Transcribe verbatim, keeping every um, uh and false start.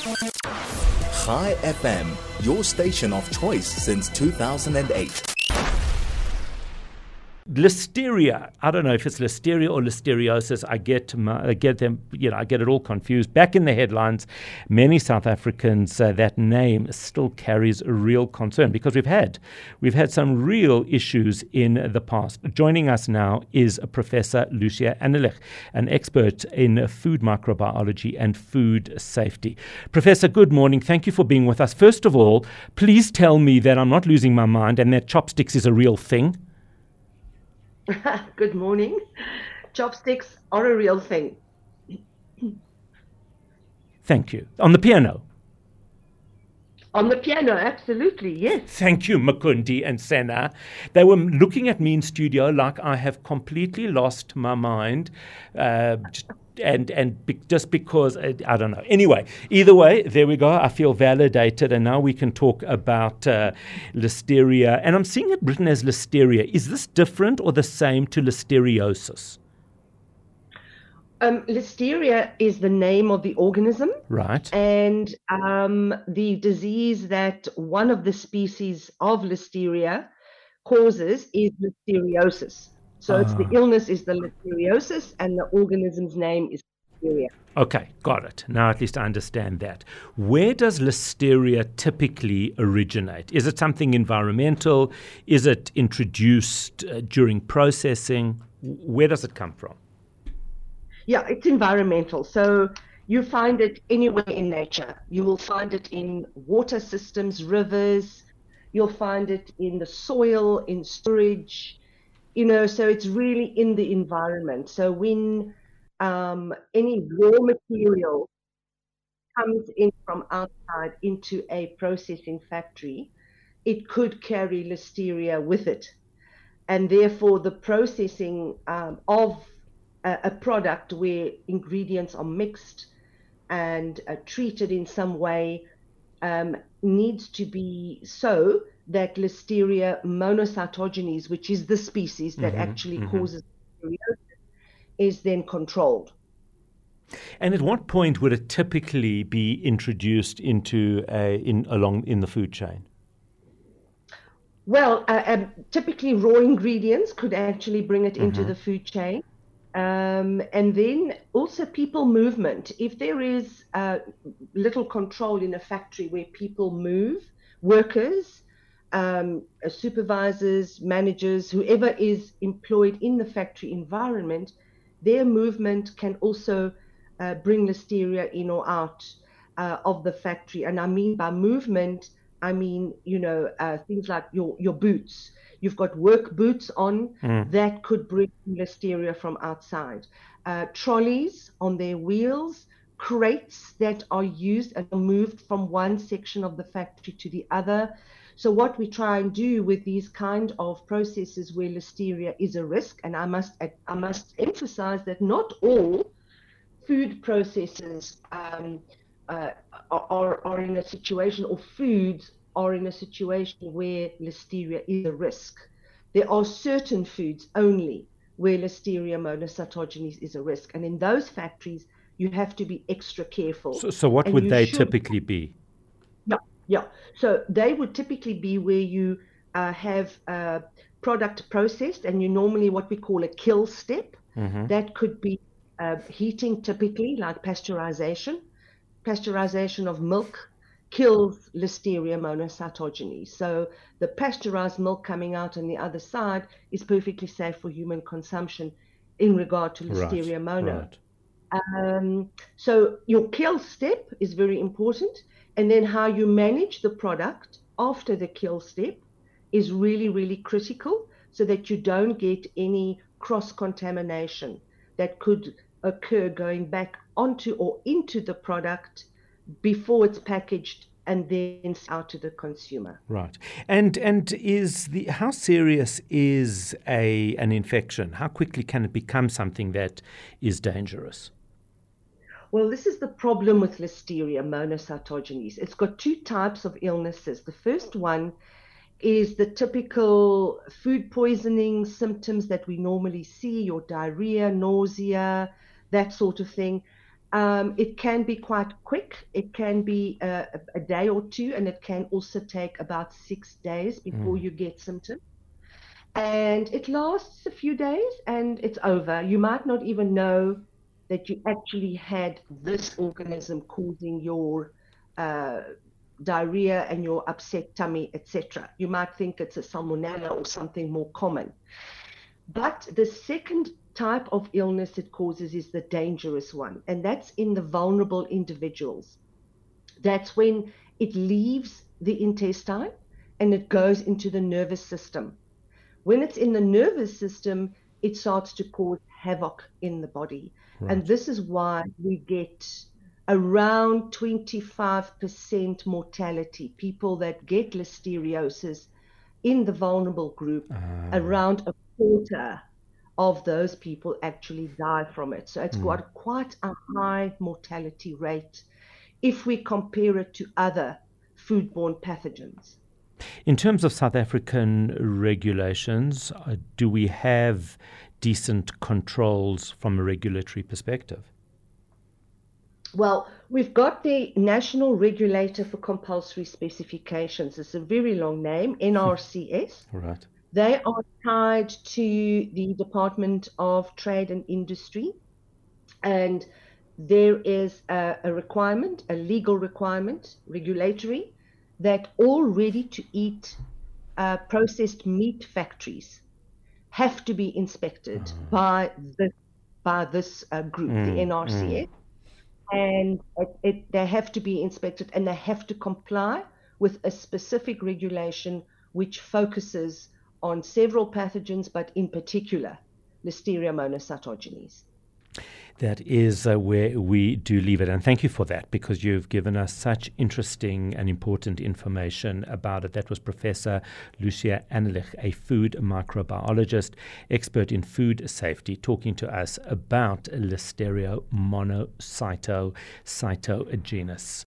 Chai F M, your station of choice since two thousand eight. Listeria. I don't know if it's listeria or listeriosis. I get my, I get them, you know, I get it all confused. Back in the headlines, many South Africans, uh, that name still carries a real concern because we've had, we've had some real issues in the past. Joining us now is Professor Lucia Annelich, an expert in food microbiology and food safety. Professor, good morning. Thank you for being with us. First of all, please tell me that I'm not losing my mind and that chopsticks is a real thing. Good morning. Chopsticks are a real thing. Thank you. On the piano? On the piano, absolutely, yes. Thank you, Mukundi and Senna. They were looking at me in studio like I have completely lost my mind. Uh, and and be, just because, I, I don't know. Anyway, either way, there we go. I feel validated, and now we can talk about uh, listeria. And I'm seeing it written as listeria. Is this different or the same to listeriosis? Um, listeria is the name of the organism. Right. And um, the disease that one of the species of listeria causes is listeriosis. So Ah. it's the illness is the listeriosis, and the organism's name is listeria. Okay, got it. Now at least I understand that. Where does listeria typically originate? Is it something environmental? Is it introduced uh, during processing? Where does it come from? Yeah, it's environmental. So you find it anywhere in nature. You will find it in water systems, rivers. You'll find it in the soil, in storage. You know, so it's really in the environment. So when um, any raw material comes in from outside into a processing factory, it could carry listeria with it. And therefore, the processing um, of a, a product where ingredients are mixed and uh, treated in some way um, needs to be so that Listeria monocytogenes, which is the species that Mm-hmm, actually mm-hmm. causes listeriosis, is then controlled. And at what point would it typically be introduced into a, in along in the food chain? Well, uh, um, typically raw ingredients could actually bring it into Mm-hmm. the food chain. Um, and then also people movement. If there is uh, little control in a factory where people move, workers, um, uh, supervisors, managers, whoever is employed in the factory environment, their movement can also uh, bring listeria in or out uh, of the factory. And I mean by movement, I mean, you know, uh, things like your, your boots. You've got work boots on Mm. that could bring listeria from outside. Uh, trolleys on their wheels, crates that are used and are moved from one section of the factory to the other. So what we try and do with these kind of processes where listeria is a risk, and I must I must emphasize that not all food processes um, uh, are, are in a situation, or foods are in a situation where listeria is a risk. There are certain foods only where Listeria monocytogenes is a risk. And in those factories, you have to be extra careful. So, so what And would you they should- typically be? Yeah, yeah. So they would typically be where you uh, have uh, product processed, and you normally what we call a kill step. Mm-hmm. That could be uh, heating, typically, like pasteurization. Pasteurization of milk kills Listeria monocytogenes. So the pasteurized milk coming out on the other side is perfectly safe for human consumption in regard to Listeria Right, mono. right. Um, so your kill step is very important, and then how you manage the product after the kill step is really, really critical, so that you don't get any cross-contamination that could occur going back onto or into the product before it's packaged and then out to the consumer. Right. And and is the how serious is a an infection? How quickly can it become something that is dangerous? Well, this is the problem with Listeria monocytogenes. It's got two types of illnesses. The first one is the typical food poisoning symptoms that we normally see, your diarrhea, nausea, that sort of thing. Um, it can be quite quick. It can be a, a day or two, and it can also take about six days before Mm. you get symptoms. And it lasts a few days and it's over. You might not even know that you actually had this organism causing your uh, diarrhea and your upset tummy, et cetera. You might think it's a salmonella or something more common. But the second type of illness it causes is the dangerous one, and that's in the vulnerable individuals. That's when it leaves the intestine and it goes into the nervous system. When it's in the nervous system, it starts to cause havoc in the body. Right. And this is why we get around twenty-five percent mortality. People that get listeriosis in the vulnerable group, Ah. around a quarter of those people actually die from it. So it's Mm. got quite a high mortality rate if we compare it to other foodborne pathogens. In terms of South African regulations, uh, do we have decent controls from a regulatory perspective? Well, we've got the National Regulator for Compulsory Specifications. It's a very long name, N R C S. Right. They are tied to the Department of Trade and Industry, and there is a, a requirement, a legal requirement, regulatory, that all ready-to-eat uh, processed meat factories have to be inspected Ah. by this, by this uh, group, Mm, the N R C S. mm. And it, it, they have to be inspected, and they have to comply with a specific regulation which focuses on several pathogens, but in particular, Listeria monocytogenes. That is uh, where we do leave it. And thank you for that, because you've given us such interesting and important information about it. That was Professor Lucia Annelich, a food microbiologist, expert in food safety, talking to us about Listeria monocytogenes.